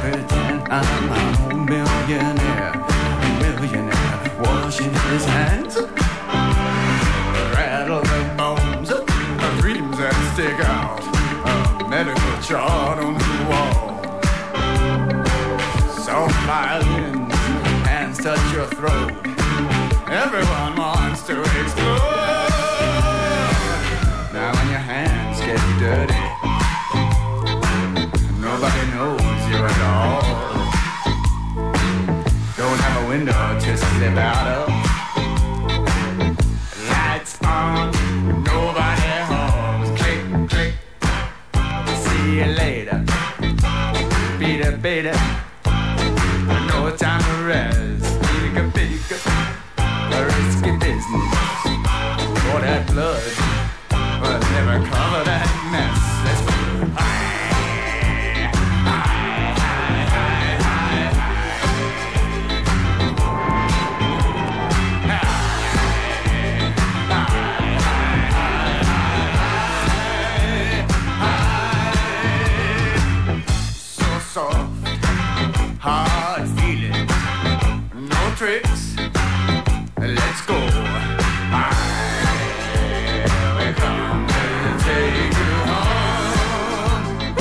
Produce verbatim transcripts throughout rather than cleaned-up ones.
pretend I'm a millionaire, millionaire, washing his hands. Rattle the bones, dreams that stick out, a medical chart on the wall. Soft violins, hands touch your throat. Everyone wants to explode. Now when your hands get dirty, nobody knows you at all. Don't have a window to slip out of. Lights on, nobody home. Click, click, see you later. Beat it, beat it. No time to rest. Pick a, pick a, a risky business. For that blood, but never cover that mess. Let's go. Hard feeling, no tricks. Let's go. I will come and take you home.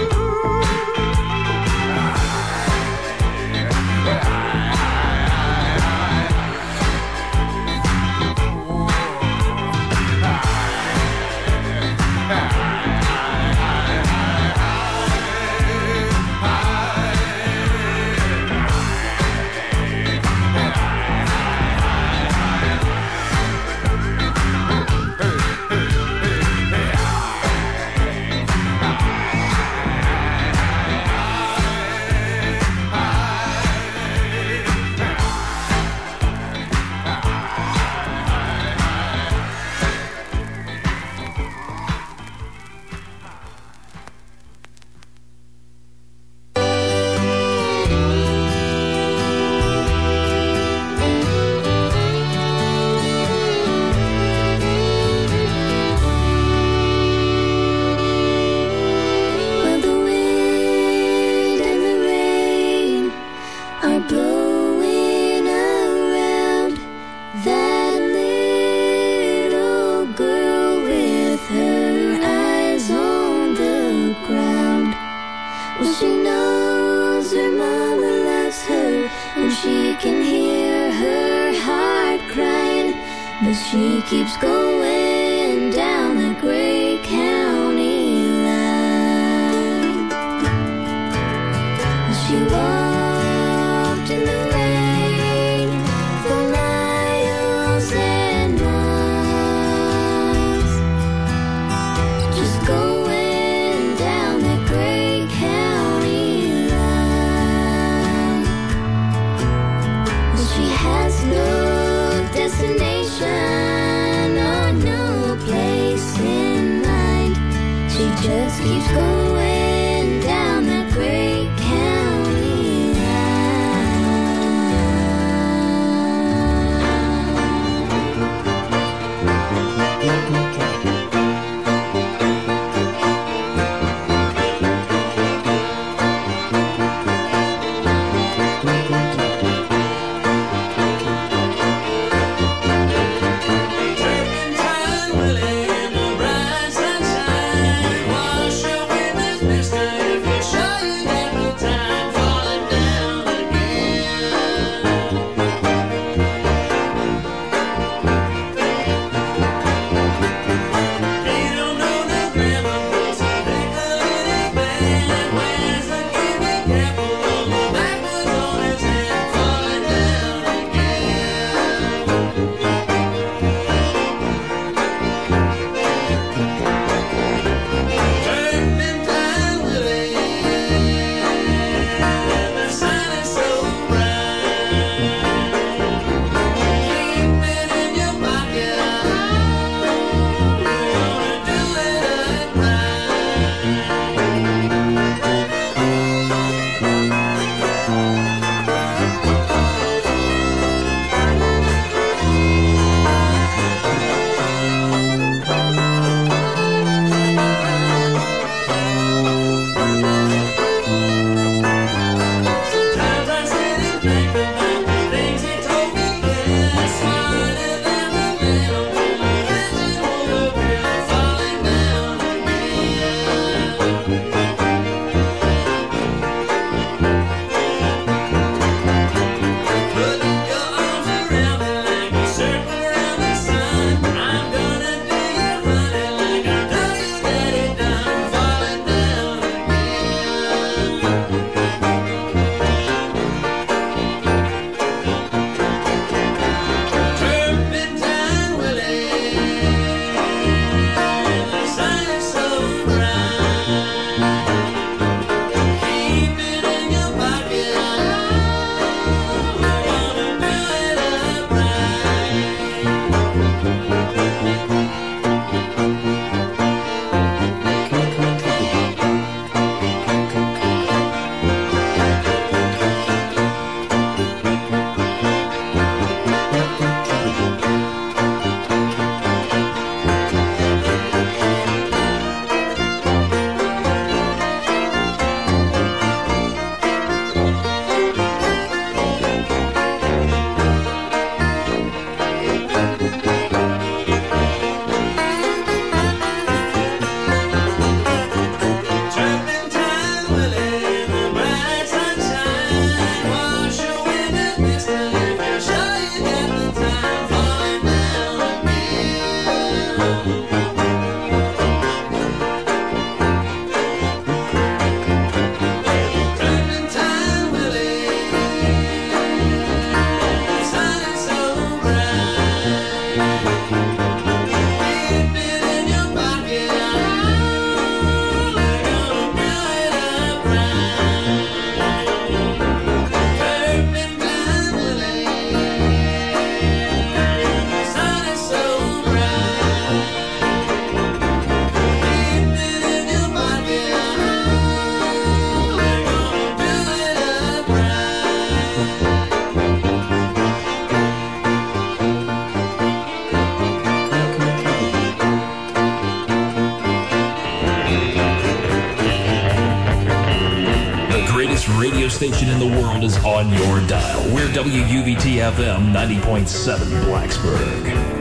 She keeps going down the Gray County line. She walked in the rain for miles and miles, just going down the Gray County line. She has no destination. No. best radio station in the world is on your dial. We're W U V T F M ninety point seven Blacksburg.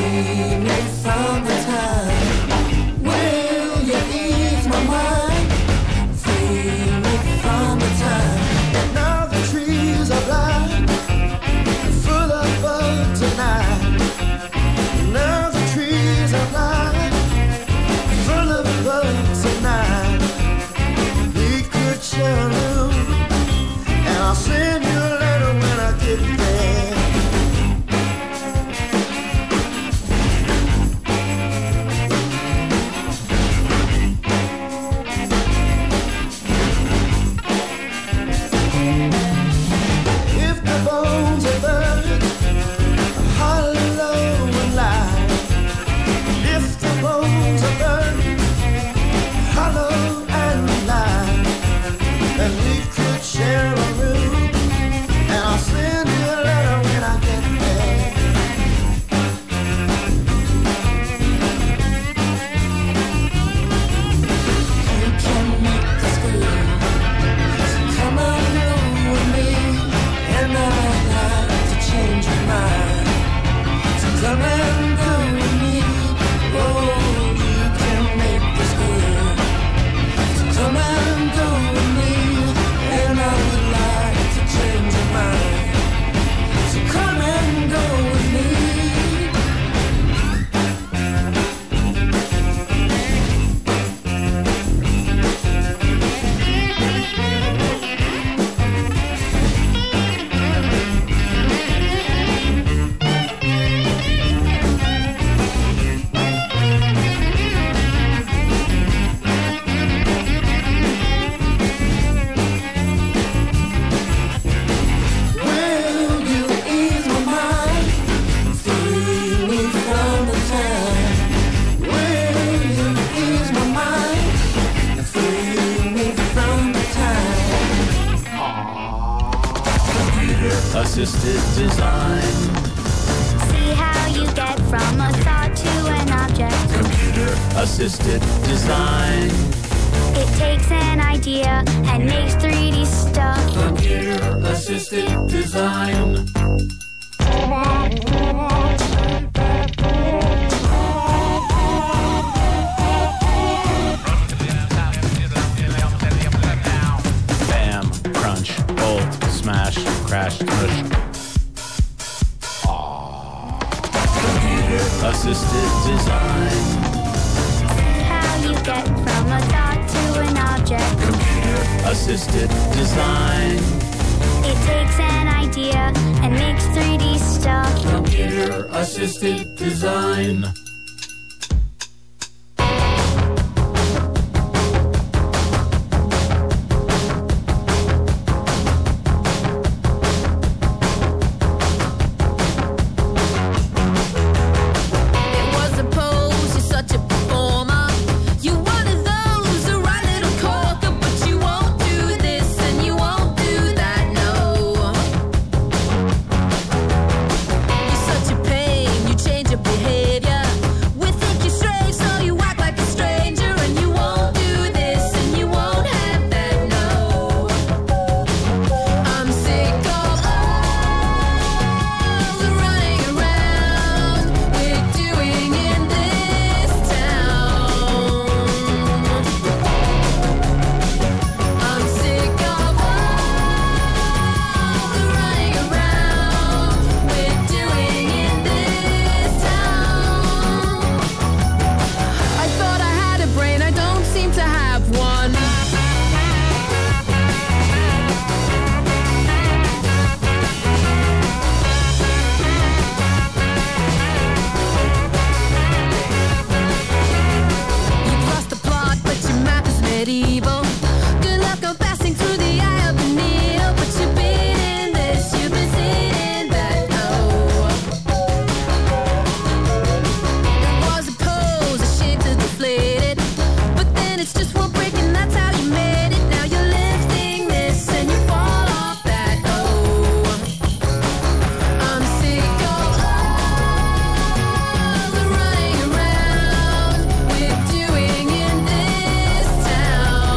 free me from the time. Will you ease my mind? Free me from the time. Now the trees are blind, full of bugs tonight. Now the trees are blind, full of bugs tonight. We could share a room, and I'll send you a letter when I get there. If the bones are buried hollow and light, if the bones are buried hollow and light, then we could share a room, and I'll send you a letter when I get there. We can make this good, so come on along with me, and I'd like to change your mind. So come and go with me, oh, you can make this good. So come and go with me, and I would like to change your mind. So come and go with me. Will you ease my mind? Free me from the time. Will you ease my mind? Free me from the time. Assisted design. See how you get from a thought to an object. Computer assisted design. It takes an idea and makes three D stuff. Computer assisted design. Bam, crunch, bolt, smash, crash, push. Computer assisted design. See how you get from a thought to an object. Computer assisted design. It takes an idea and makes three D stuff. Computer assisted design. It was a pose, you're such a performer. You one of those who write little corker, but you won't do this and you won't do that, no. You're such a pain, you change your behavior. We think you're strange, so you act like a stranger, and you won't do this and you won't have that, no. I'm sick of all the running around we're doing in this town. I'm sick of all the running around we're doing in this town. I thought I had a brain, I don't seem to have one. You crossed the plot, but your map is medieval. Good luck on passing through the eye of the needle, but you've been in this, you've been seeing that, no. It was a pose, a shame to deflate it, but then it's just one break and that's how you made it. Now you're lifting this and you fall off that, oh. I'm sick of all the running around we're doing in this town.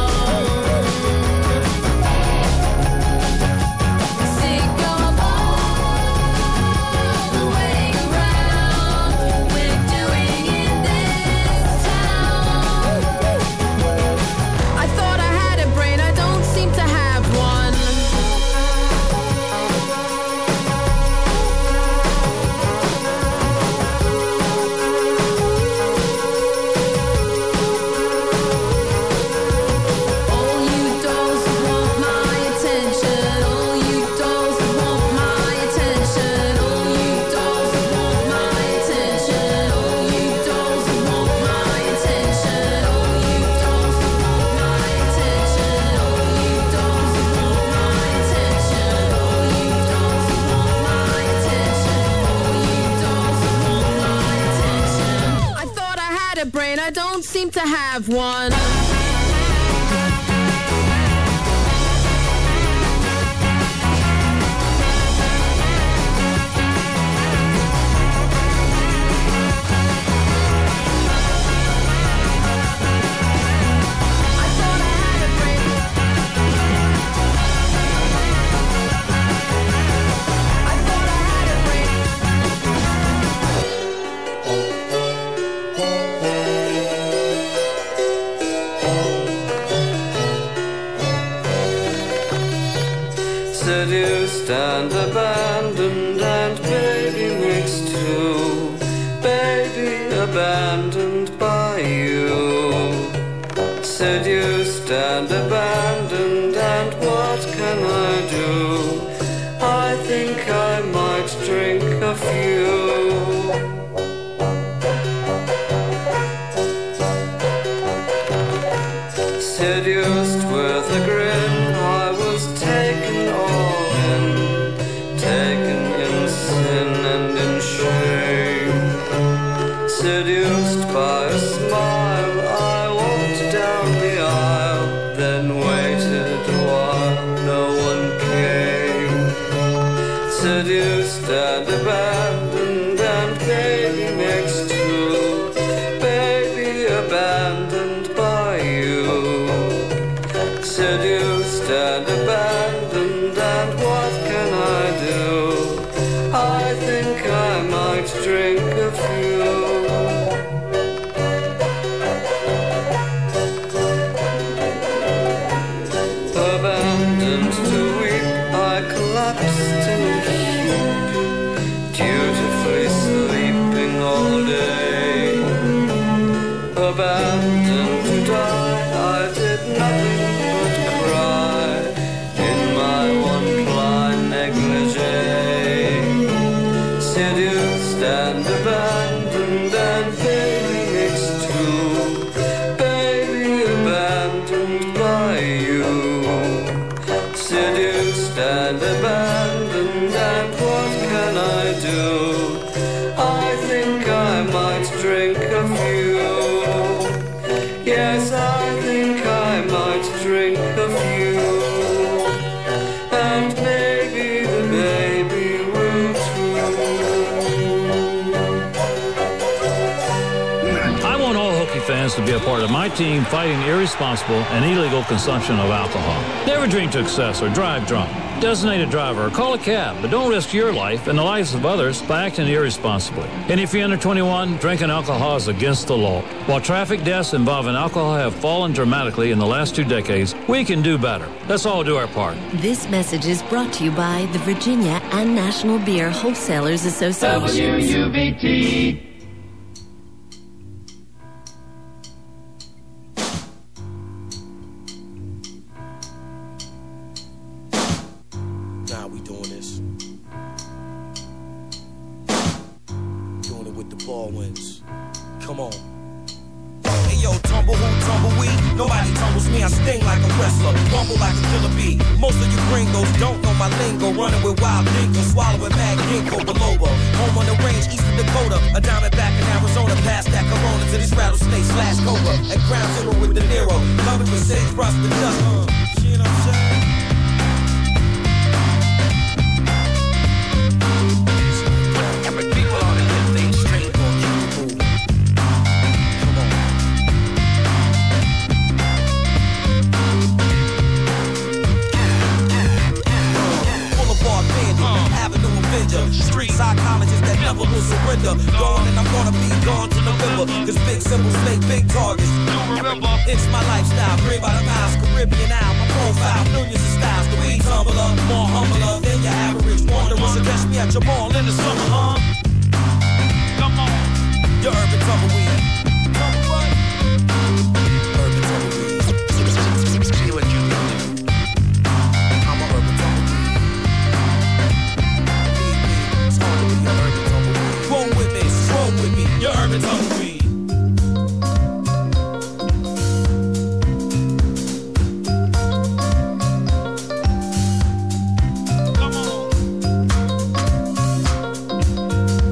a brain, I don't seem to have one. Seduced and abandoned, and baby mixed too. Baby abandoned by you. Seduced and abandoned, and what can I do? I think I might drink a few. Seduced with a grin, I was taken all in, taken in sin and in shame. Seduced by a smile, I walked down the aisle, then waited while no one came. Seduced and abandoned, and baby mixed too. Baby abandoned by you. Seduced and abandoned, and what can I do? I think I might drink a few. Abandoned to weep, I collapsed in a heap, dutifully sleeping all day. Abandoned to die, I did nothing but cry in my one-ply negligee. Seduced and abandoned, and baby mixed too. Baby abandoned by you. Seduced and abandoned, and what can I do? I think I might drink a few. Yes, I think I might drink a few. And maybe the baby will too. I want all Hokie fans to be a part of my team fighting irresponsible and illegal consumption of alcohol. Never drink to excess or drive drunk. Designate a driver or call a cab, but don't risk your life and the lives of others by acting irresponsibly. And if you're under twenty-one, drinking alcohol is against the law. While traffic deaths involving alcohol have fallen dramatically in the last two decades, we can do better. Let's all do our part. This message is brought to you by the Virginia and National Beer Wholesalers Association. W U B T. Nah, we doing this. Doing it with the Baldwins. Come on. Hey yo, tumble who, tumbleweed. Nobody tumbles me, I sting like a wrestler, rumble like a killer bee. Most of you gringos don't know my lingo, running with wild dingo, swallowing mad ginkgo biloba. Home on the range, east of Dakota, a diamondback in Arizona, past that Corona to these rattlesnakes slash cobra. At ground zero with the Nero, covered with sagebrush, the dust. Uh, you know what I'm saying? Street psychologist that never will surrender. Gone and I'm gonna be gone to November. Cause big symbols make big targets. Remember, it's my lifestyle. Great by the miles, Caribbean Isle. My profile, millions of styles. The weed tumbler, more humbler than your average wanderer. So catch me at your mall in the summer, huh? Come on. Your urban tumbleweed. Tumble what? Urban tumbleweed. See what you can do. I'm a urban tumbleweed. Roll with me, roll with me, your urban tumbleweed. Come on.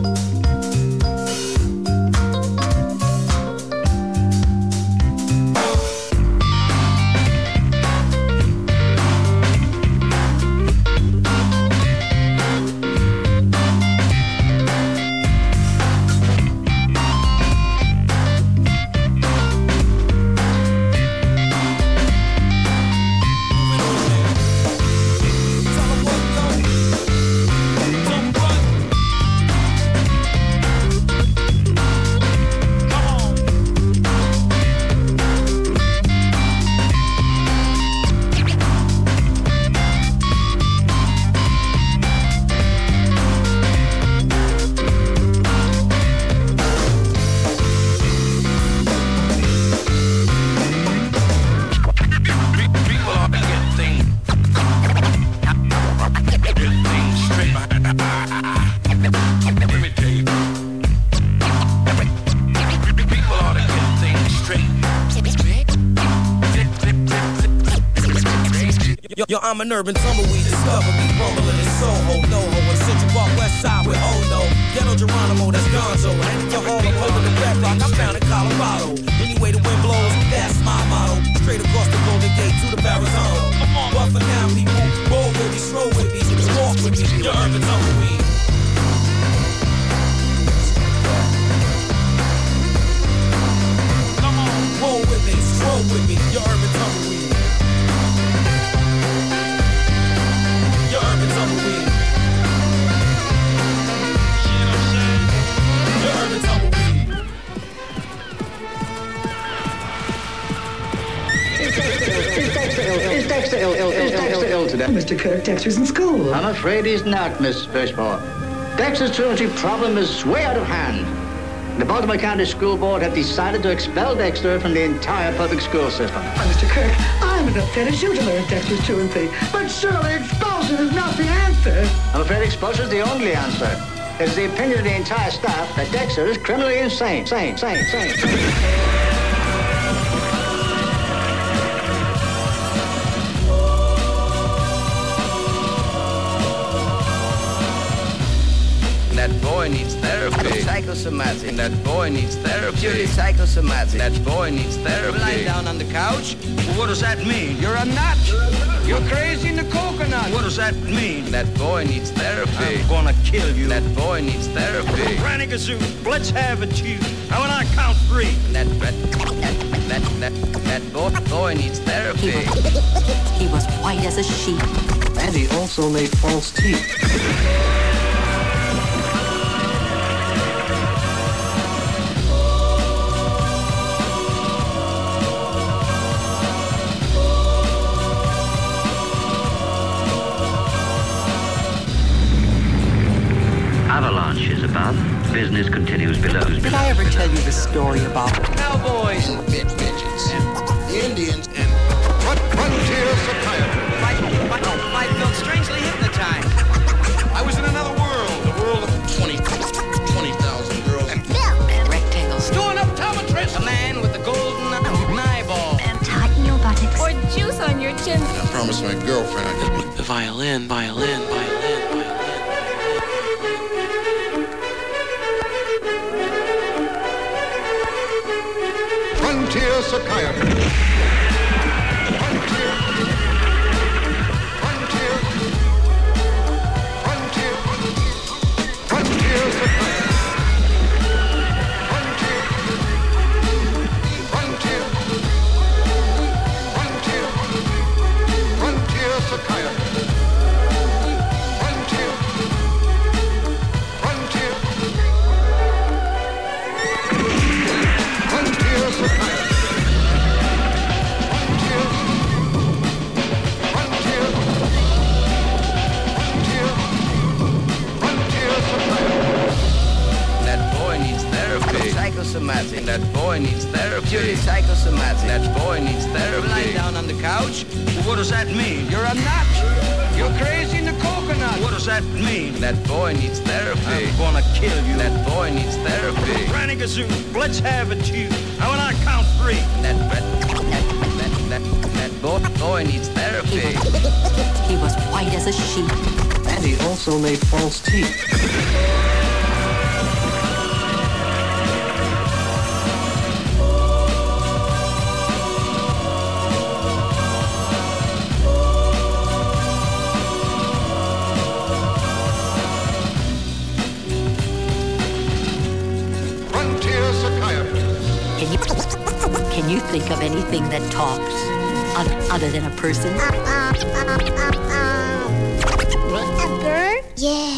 Yo, yo, I'm an urban tumbleweed, discover me, rumbling in Soho, NoHo, in Central Park, West Side with Olo, Ghetto Geronimo, that's Gonzo, headed to Harlem, holding the bedrock, I'm found in Colorado. Anyway the wind blows, that's my motto, straight across the Golden Gate to the Barazano. But for now, people, roll with me, stroll with me, walk with me, your urban tumbleweed. Come on, roll with me, stroll with me, your urban tumbleweed. Your urban tumbleweed. See what I'm saying? Your urban tumbleweed. Is Dexter ill? Is Dexter ill? Is Dexter ill today? Mister Kirk, Dexter's in school. I'm afraid he's not, Miss Fishmore. Dexter's truancy problem is way out of hand. The Baltimore County School Board have decided to expel Dexter from the entire public school system. Oh, Mister Kirk, I'm enough fit as you to learn Dexter's truancy. But surely expulsion is not the answer. I'm afraid expulsion is the only answer. It's the opinion of the entire staff that Dexter is criminally insane. Sane, sane, sane, sane. That boy needs therapy. Psychosomatic. That boy needs therapy. Purely psychosomatic. That boy needs therapy. Lying down on the couch. Well, what does that mean? You're a nut. You're crazy in the coconut. What does that mean? That boy needs therapy. I'm gonna kill you. That boy needs therapy. Granny Gazoo, let's have it, you. Now when I count three. That that that that that boy boy needs therapy. He was, he was white as a sheet. And he also made false teeth. Avalanche is above, business continues below. Did I ever tell you the story about cowboys and bitch bitches and the Indians and frontier psychiatry? I felt strangely hypnotized. I was in another world, the world of twenty thousand girls. And Bill. And rectangles. Doing optometrist. A man with a golden eyeball. And tighten your buttocks. Or juice on your chin. I promised my girlfriend I did. The violin, violin, violin, violin. Frontier psychiatry. Frontier. Frontier. Frontier. Frontier psychiatry. Frontier. Frontier. Frontier. Frontier psychiatry. Frontier. Frontier. Frontier psychiatry. Psychosomatic. That boy needs therapy. Purely psychosomatic. That boy needs therapy. Lying down on the couch. Well, what does that mean? You're a nut. You're crazy in the coconut. What does that mean? That boy needs therapy. I'm gonna kill you. That boy needs therapy. Granny Gazoo, let's have it, you. Now when I count three. That that that that, that boy boy needs therapy. He was, he was white as a sheet. And he also made false teeth. Can you, can you think of anything that talks other, other than a person? Uh, uh, uh, uh, uh. A bird? Yeah.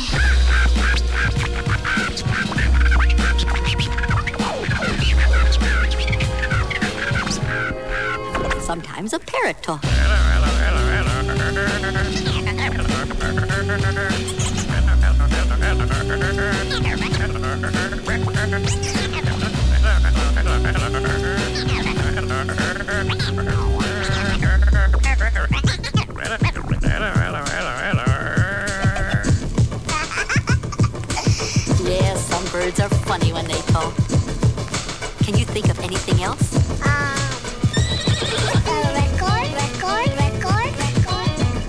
Sometimes a parrot talks. Yeah, some birds are funny when they talk. Can you think of anything else? Um, a record, record, record, record.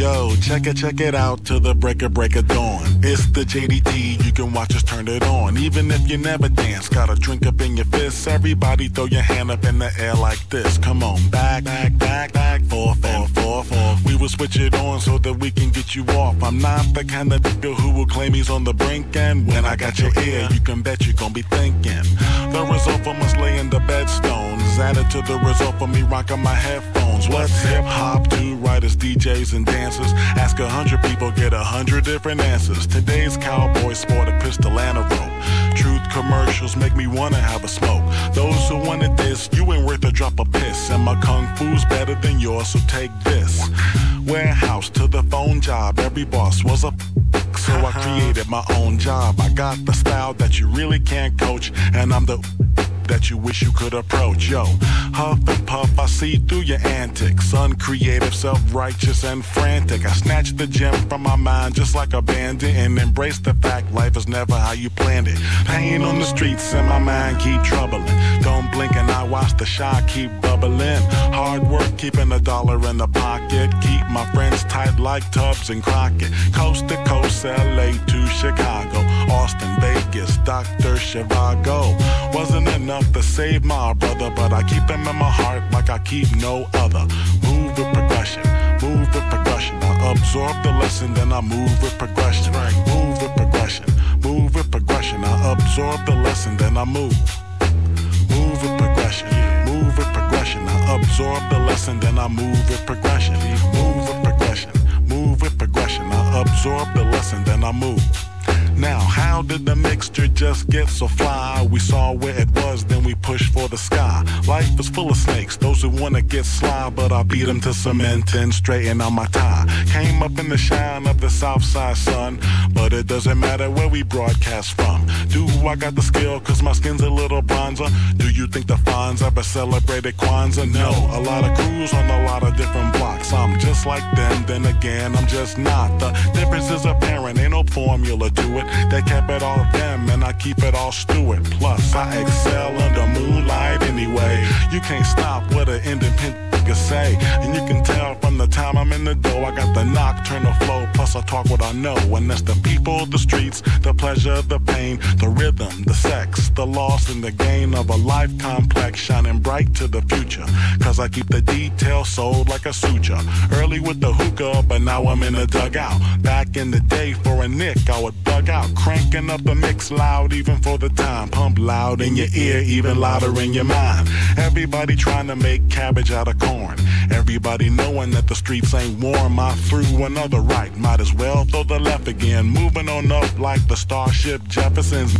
Yo, check it, check it out till the break of break of dawn. It's the J D T, you can watch us turn it on. Even if you never dance, got a drink up in your fist. Everybody throw your hand up in the air like this. Come on, back, back, back, back, four, four, four, four. We will switch it on so that we can get you off. I'm not the kind of nigga who will claim he's on the brink. And when I got your ear, you can bet you're gonna be thinking. The result for must lay in the bedstones. Added to the result for me rocking my headphones. What's hip hop? Two writers, D Js, and dancers. Ask a hundred people, get a hundred different answers. Today's cowboys sport a pistol and a rope. Truth commercials make me wanna have a smoke. Those who wanted this, you ain't worth a drop of piss. And my kung fu's better than yours, so take this. Warehouse to the phone job, every boss was a so I created my own job. I got the style that you really can't coach, and I'm the that you wish you could approach. Yo, huff and puff, I see through your antics. Uncreative, self-righteous, and frantic. I snatch the gem from my mind just like a bandit and embrace the fact life is never how you planned it. Pain on the streets and my mind keep troubling. Don't blink and I watch the shot keep bubbling. Hard work keeping a dollar in the pocket. Keep my friends tight like Tubbs and Crockett. Coast to coast, L A to Chicago, Austin, Vegas, Doctor Zhivago. Wasn't enough to save my brother, but I keep him in my heart like I keep no other. Move with progression, move with progression. I absorb the lesson, then I move with progression. Move with progression, move with progression. I absorb the lesson, then I move. Move with progression, move with progression. I absorb the lesson, then I move with progression. Move with progression, move with progression. I absorb the lesson, then I move. Now, how did the mixture just get so fly? We saw where it was, then we pushed for the sky. Life is full of snakes, those who wanna get sly, but I beat them to cement and straighten out my tie. Came up in the shine of the south side sun, but it doesn't matter where we broadcast from. Do I got the skill, cause my skin's a little bronzer? Do you think the Fonz ever celebrated Kwanzaa? No, a lot of crews on a lot of different blocks. I'm just like them, then again, I'm just not. The difference is apparent, ain't no formula to it. They kept it all them and I keep it all Stewart. Plus I excel under moonlight anyway. You can't stop what an independent nigga say. And you can tell from the time I'm in the door, I got the nocturnal flow. Plus I talk what I know, and that's the people, the streets, the pleasure, the pain, the rhythm, the sex, the loss and the gain of a life complex, shining bright to the future. Cause I keep the details sold like a suture. Early with the hookah, but now I'm in the dugout. Back in the day for a nick, I would bug out. Cranking up the mix loud even for the time. Pump loud in your ear, even louder in your mind. Everybody trying to make cabbage out of corn. Everybody knowing that the streets ain't warm. I threw another right, might as well throw the left again. Moving on up like the Starship Jeffersons.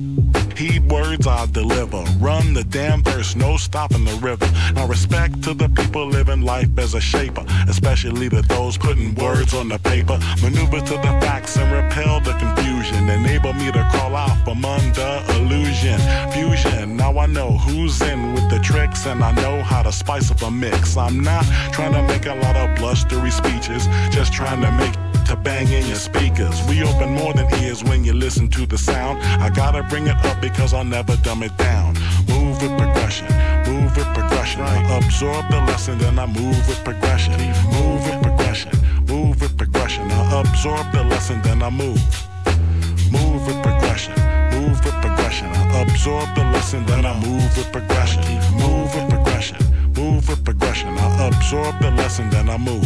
Heed words I deliver. Run the damn verse, no stopping the river. Now respect to the people living life as a shaper, especially to those putting words on the paper. Maneuver to the facts and repel the confusion. Enable me to crawl out from under illusion. Fusion, now I know who's in with the tricks, and I know how to spice up a mix. I'm not trying to make a lot of blustery speeches, just trying to make to bang in your speakers. We open more than ears when you listen to the sound. I gotta bring it up because I'll never dumb it down. Move with progression, move with progression. I absorb the lesson, then I move with progression. Move with progression, move with progression. I absorb the lesson, then I move. Move with progression, move with progression. I absorb the lesson, then I move with progression. Move with progression, move with progression. I absorb the lesson, then I move.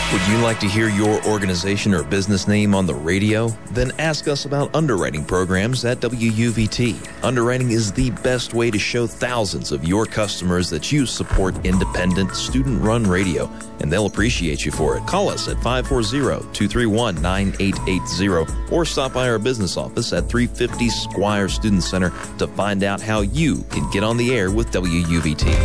Would you like to hear your organization or business name on the radio? Then ask us about underwriting programs at W U V T. Underwriting is the best way to show thousands of your customers that you support independent, student-run radio, and they'll appreciate you for it. Call us at five four zero, two three one, nine eight eight zero or stop by our business office at three fifty Squire Student Center to find out how you can get on the air with W U V T.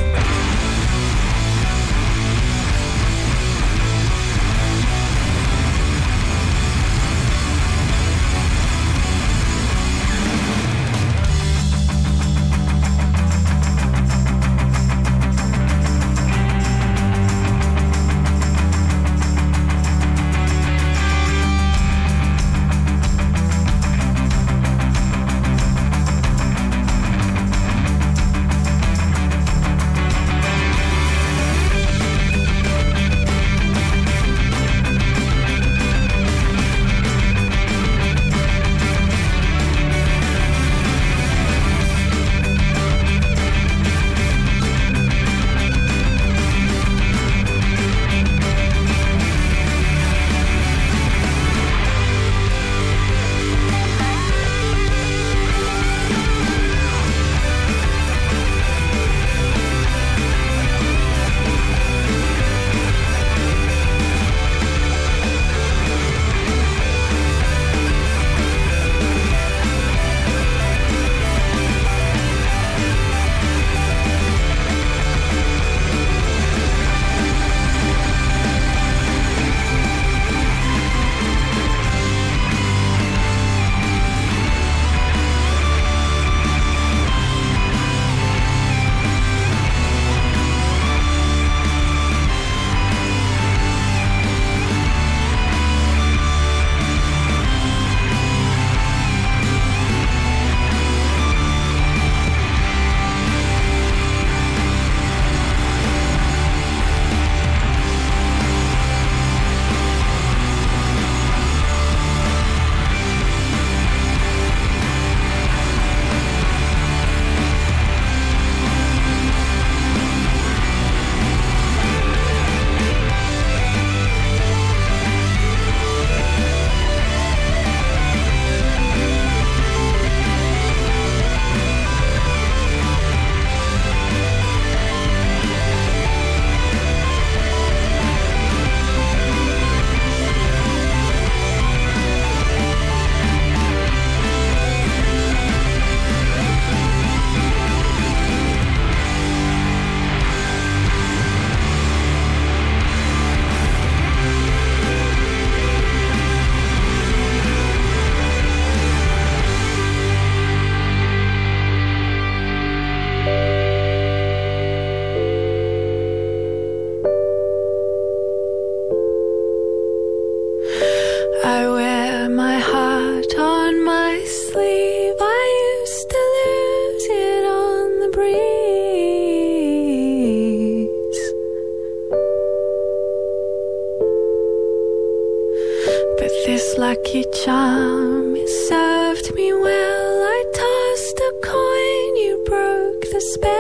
lucky charm, it served me well. I tossed a coin, you broke the spell.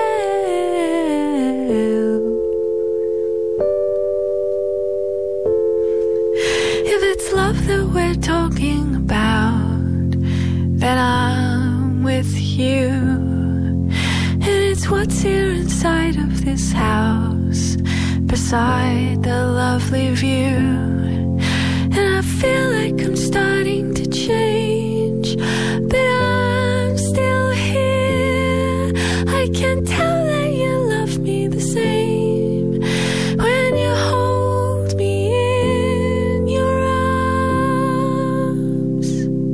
If it's love that we're talking about, then I'm with you. And it's what's here inside of this house, beside the lovely view. And I feel like I'm starting to change, but I'm still here. I can tell that you love me the same when you hold me in your arms.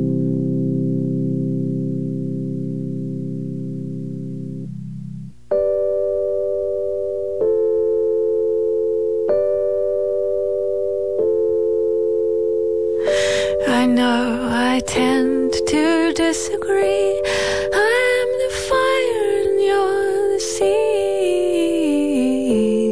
I know I tend to disagree. I'm the fire and you're the sea.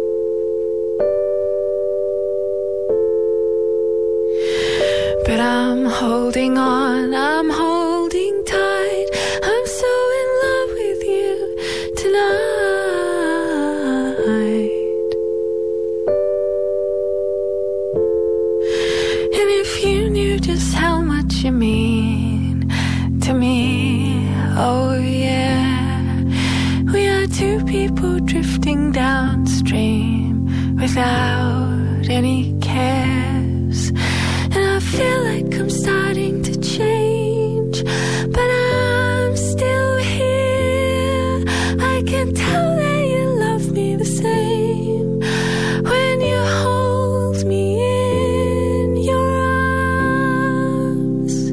But I'm holding on, I'm holding tight. I'm so in love with you tonight. you just how much you mean to me. Oh yeah, we are two people drifting downstream without any cares. And I feel like I'm starting to change, but I'm still here. I can tell that you love me the same when you hold me in your arms.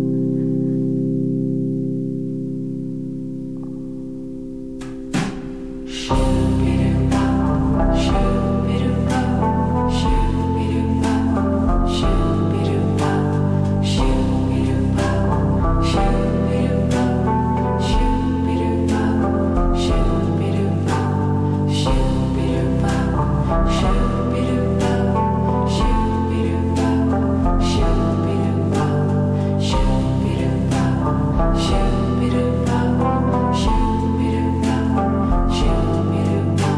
Shoo-be-doo-ba, shoo-be-doo-ba, shoo-be-doo-ba, shoo-be-doo-ba, shoo-be-doo-ba, shoo-be-doo-ba, shoo-be-doo-ba, shoo-be-doo-ba, shoo-be-doo-ba, shoo-be-doo-ba, shoo-be-doo-ba, shoo-be-doo-ba, shoo-be-doo-ba, shoo-be-doo-ba, shoo-be-doo-ba, shoo-be-doo-ba, shoo-be-doo-ba.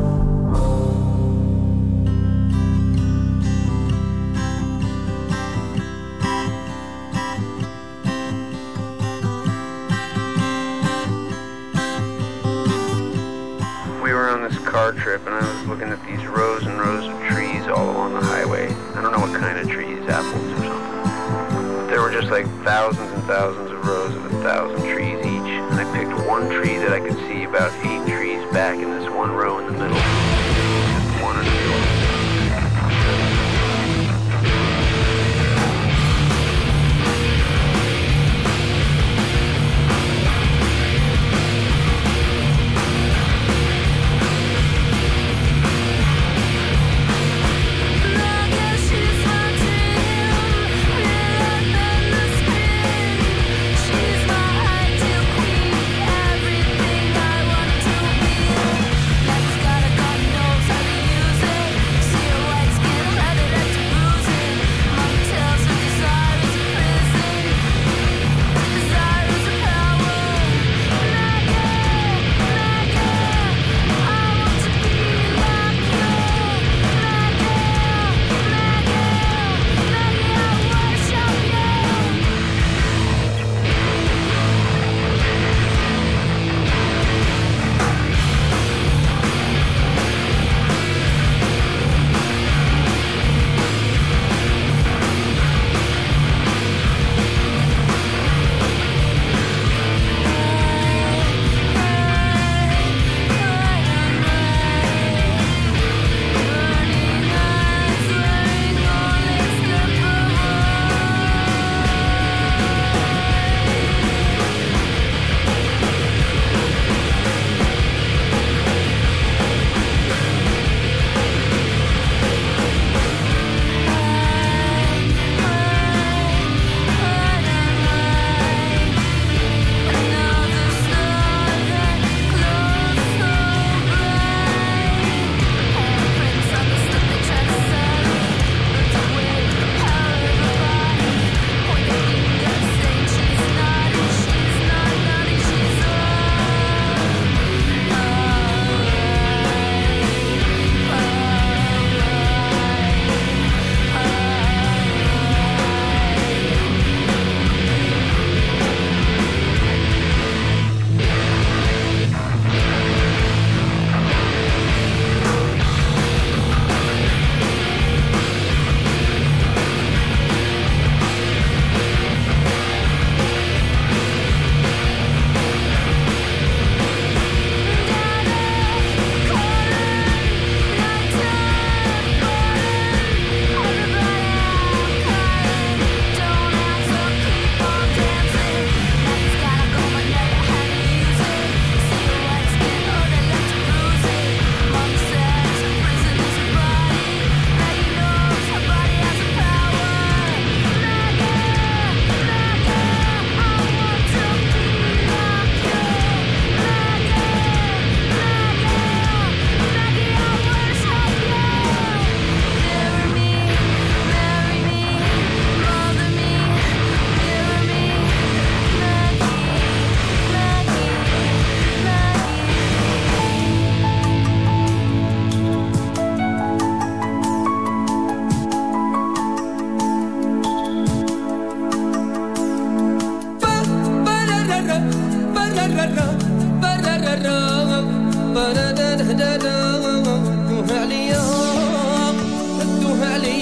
We were on this car trip, and I was looking at these rows and rows of trees all along the highway. I don't know what kind of trees, apples or something. But there were just like thousands and thousands of rows of a thousand trees each. And I picked one tree that I could see about eight trees back in this one row in the middle. Just one or two. Everything I want to be. Let's gotta God knows how to use it.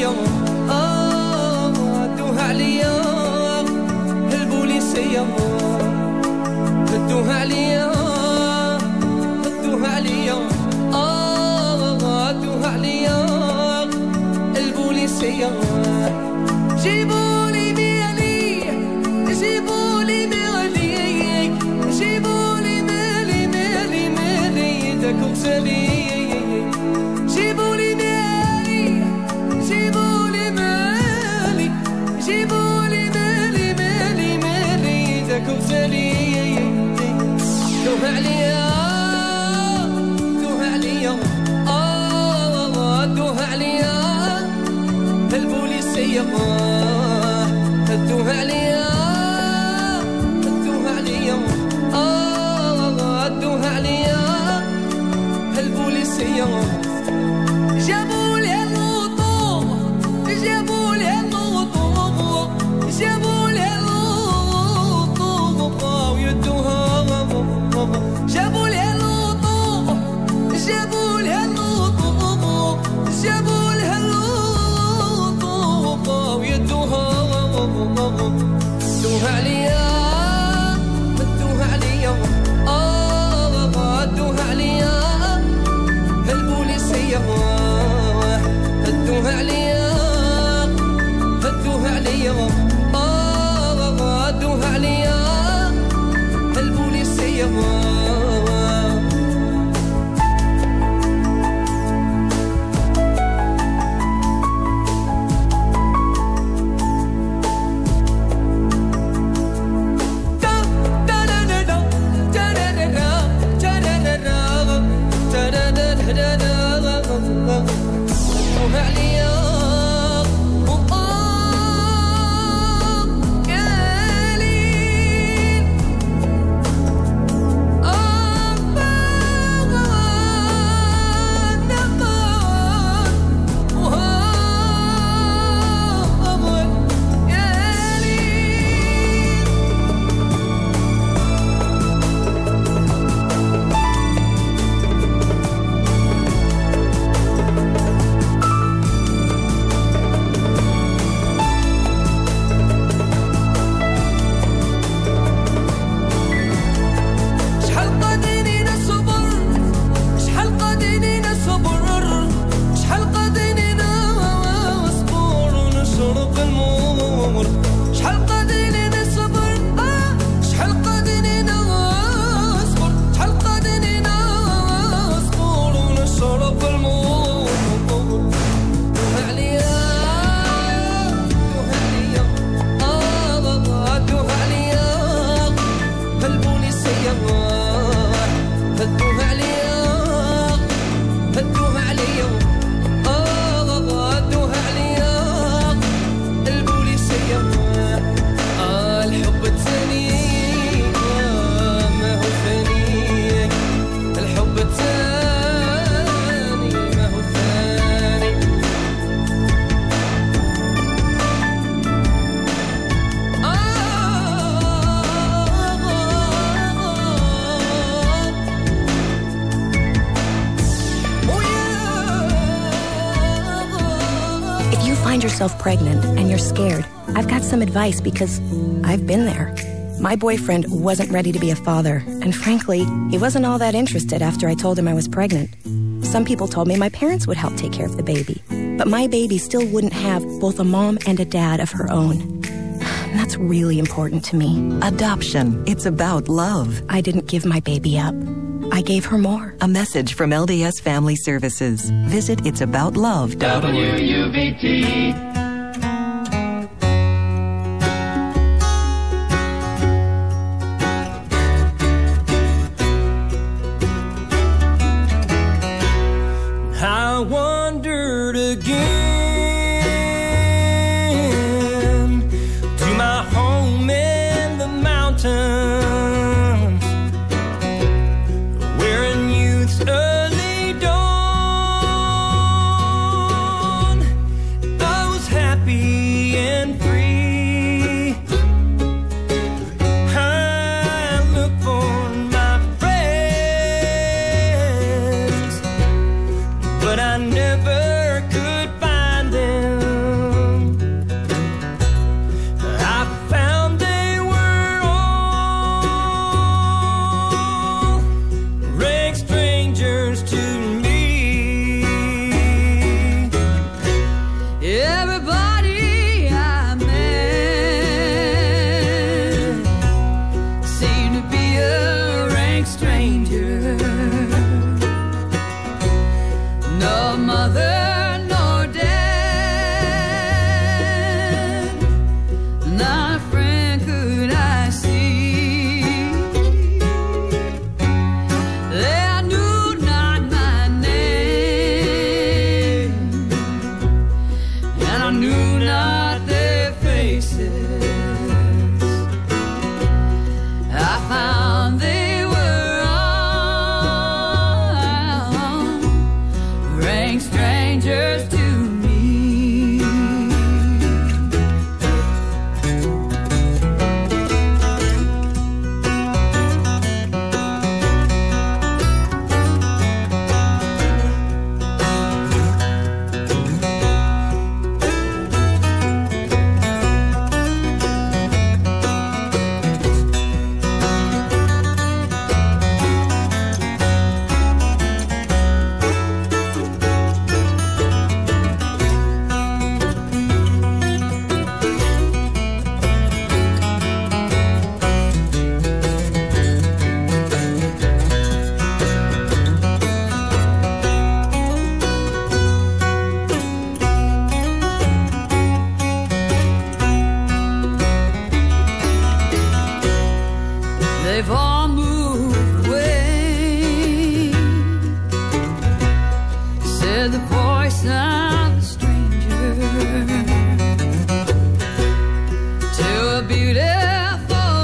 عليا آه هدوها عليا البوليسية هدوها عليا هدوها عليا آه هدوها عليا البوليسية جيبولي مالي جيبولي مالي جيبولي مالي مالي مالي داك وغزالي جيبولي مالي جيبولي مالي جيبولي مالي مالي مالي داك وغزالي دوها عليا دوها عليا آه دوها عليا البوليسية هدوها عليا هدوها عليا آه هدوها عليا البوليسية جابوا لها الوطوق جابوا لها الوطوق جابوا لها الوطوق ويدوها جابوا لها الوطوق جابوا لها الوطوق جابوا لها الوطوق ويدوها دوها عليا هدوها عليا آه هدوها عليا البوليسية هدوها عليا هدوها عليا آه هدوها عليا البوليسية Yourself pregnant and you're scared, I've got some advice because I've been there. My boyfriend wasn't ready to be a father, and frankly, he wasn't all that interested after I told him I was pregnant. Some people told me my parents would help take care of the baby, but my baby still wouldn't have both a mom and a dad of her own. That's really important to me. Adoption. It's about love. I didn't give my baby up. I gave her more. A message from L D S Family Services. Visit its about love dot org. W U V T. I wandered again to my home in the mountains, where in youth's early dawn I was Everybody I met seemed to be a rank stranger. No mother, no dad, not a friend could I see. They knew not my name, and I knew not their faces. I found they were all rank strangers to me. They've all moved away, said the voice of a stranger, to a beautiful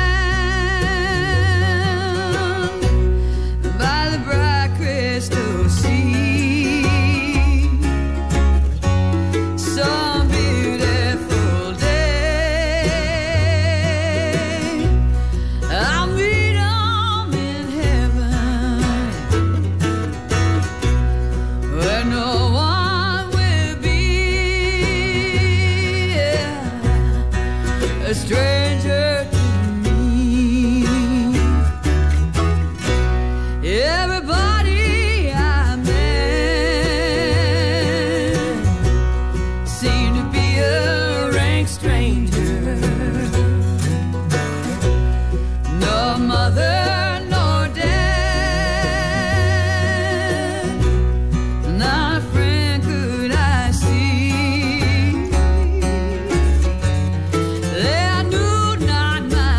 land by the bright crystal sea. Some beautiful day I'll meet 'em in heaven, where no one will be, yeah, a stranger to me. Everybody I met seemed to be a rank stranger. No mother, no dad, not a friend could I see. They knew not my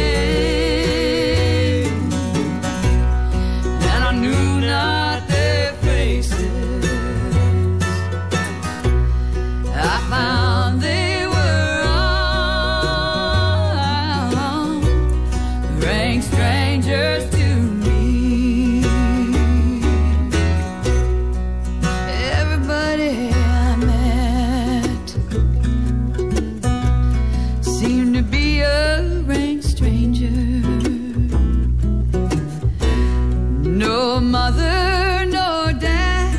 name, and I knew not their faces. I found they were all rank strangers to me. Everybody I met seemed to be a rank stranger. No mother, no dad,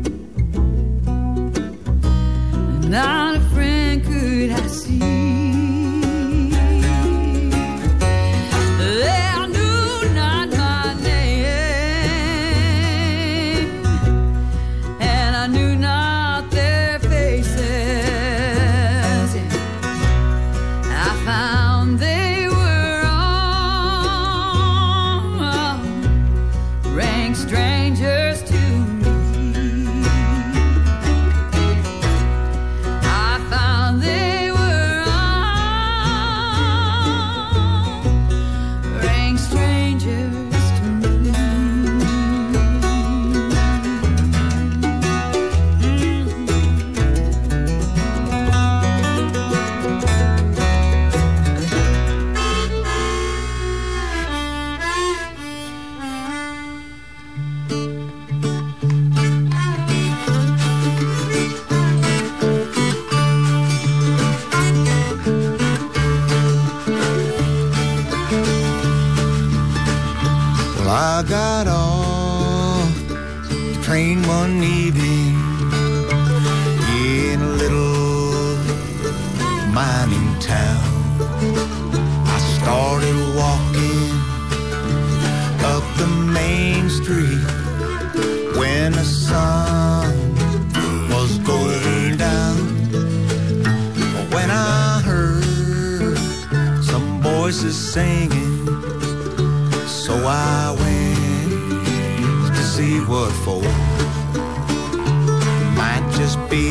not a friend could I see. They knew not my name, and I knew not their faces. I found they were all rank strangers to me. I found they were all rank strangers to me. Well, I got off the train one evening in a little mining town. I started walking up the main street when the sun was going down. voices singing. So I went to see what for. Might just be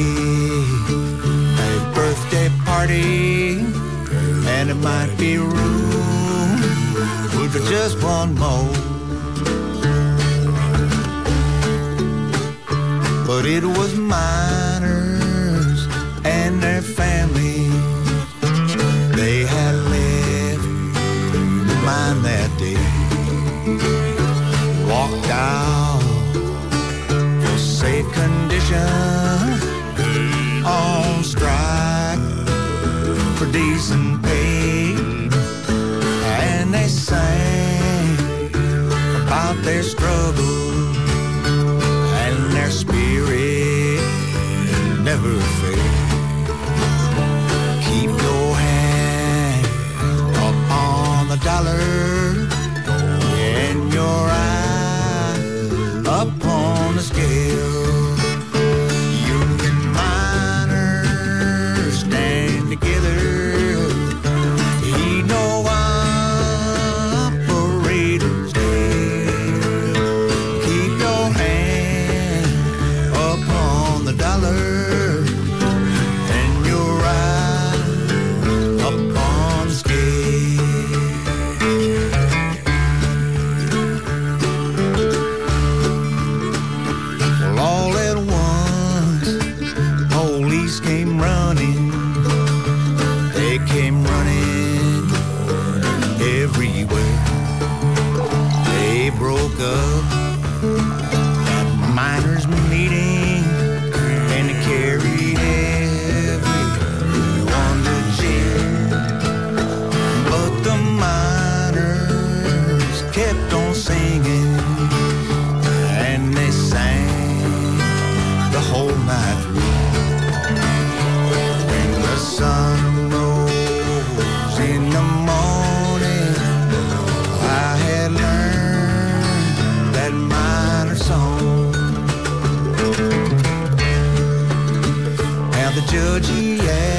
a birthday party, and it might be room for just one more. But it was miners and their families. They had left the mine that day. Walked out for safe condition, on strike for decent pay. And they sang about their struggle and their spirit never fade. Keep your hand up on the dollar and your eye up on the scale. Union miners stand together. He no operator's dead. Keep your hand up on the dollar and your eye up on the scale. Well, all at once, police came running. They came running everywhere. They broke up that miners' meeting and they carried everyone to jail. But the miners kept on singing, and they sang the whole night through. When the sun rose in the morning, I had learned that miner song. Now the judge, he asked